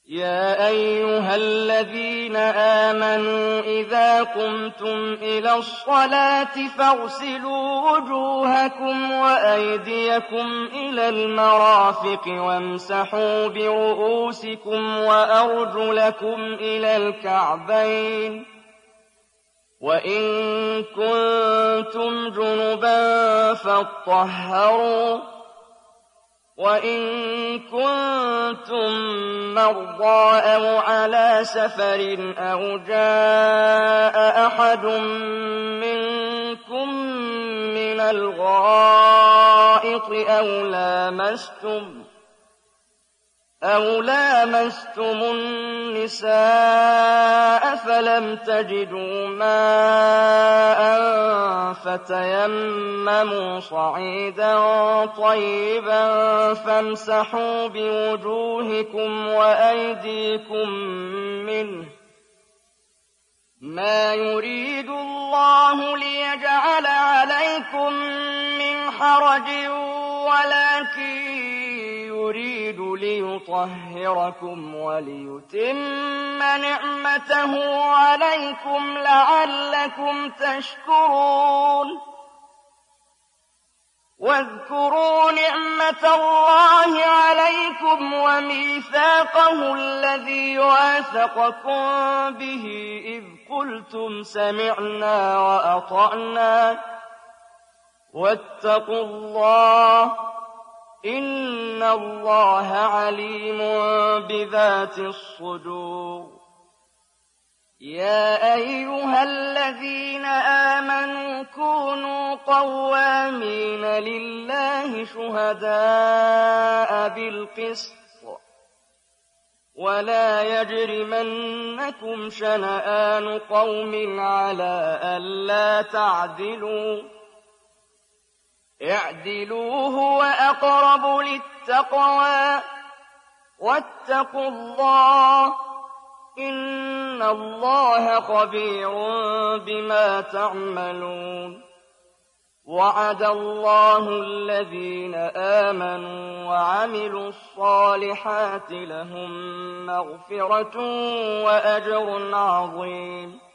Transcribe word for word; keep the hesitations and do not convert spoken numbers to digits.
يَا أَيُّهَا الَّذِينَ آمَنُوا إِذَا قُمْتُمْ إِلَى الصَّلَاةِ فَاغْسِلُوا وُجُوهَكُمْ وَأَيْدِيَكُمْ إِلَى الْمَرَافِقِ وَامْسَحُوا بِرُءُوسِكُمْ وَأَرْجُلَكُمْ إِلَى الْكَعْبَيْنِ ۚ وَإِن كُنتُمْ جُنُبًا فَاطَّهَّرُوا ۚ وَإِن كُنتُم مَّرْضَىٰ أَوْ عَلَىٰ سَفَرٍ أَوْ جَاءَ أَحَدٌ مِّنكُم مِّنَ الْغَائِطِ أَوْ لَامَسْتُمُ النِّسَاءَ فَلَمْ تَجِدُوا مَاءً فَتَيَمَّمُوا صَعِيدًا طَيِّبًا فَامْسَحُوا بِوُجُوهِكُمْ وَأَيْدِيكُم مِّنْهُ ۚ مَا يُرِيدُ اللَّهُ لِيَجْعَلَ عَلَيْكُم مِّنْ حَرَجٍ وَلَٰكِن يُرِيدُ لِيُطَهِّرَكُمْ وَلِيُتِمَّ نِعْمَتَهُ عَلَيْكُمْ لَعَلَّكُمْ تَشْكُرُونَ وَاذْكُرُوا نِعْمَةَ اللَّهِ عَلَيْكُمْ وَمِيثَاقَهُ الَّذِي وَاثَقَكُم بِهِ إِذْ قُلْتُمْ سَمِعْنَا وَأَطَعْنَا ۖ وَاتَّقُوا اللَّهَ ۚ إِنَّ اللَّهَ عَلِيمٌ بِذَاتِ الصُّدُورِ يَا أَيُّهَا الَّذِينَ آمَنُوا كُونُوا قَوَّامِينَ لِلَّهِ شُهَدَاءَ بِالْقِسْطِ ۖ وَلَا يَجْرِمَنَّكُمْ شَنَآنُ قَوْمٍ عَلَىٰ أَلَّا تَعْدِلُوا ۚ اعْدِلُوا هُوَ أَقْرَبُ لِلتَّقْوَىٰ ۖ وَاتَّقُوا اللَّهَ ۚ إِنَّ اللَّهَ خَبِيرٌ بِمَا تَعْمَلُونَ وَعَدَ اللَّهُ الَّذِينَ آمَنُوا وَعَمِلُوا الصَّالِحَاتِ لَهُم مَّغْفِرَةٌ وَأَجْرٌ عَظِيمٌ